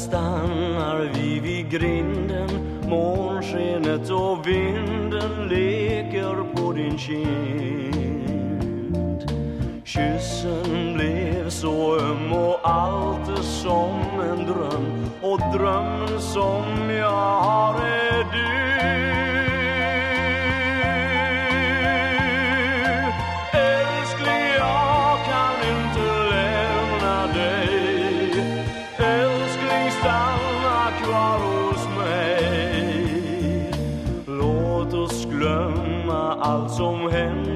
stannar vi vid grinden. Månskenet och vinden leker på din kind. Kyssen blev så öm och allt är som en dröm. Och drömmen som jag har är du. Älskling, jag kan inte lämna dig. Älskling, stanna kvar hos mig. Låt oss glömma allt som händer.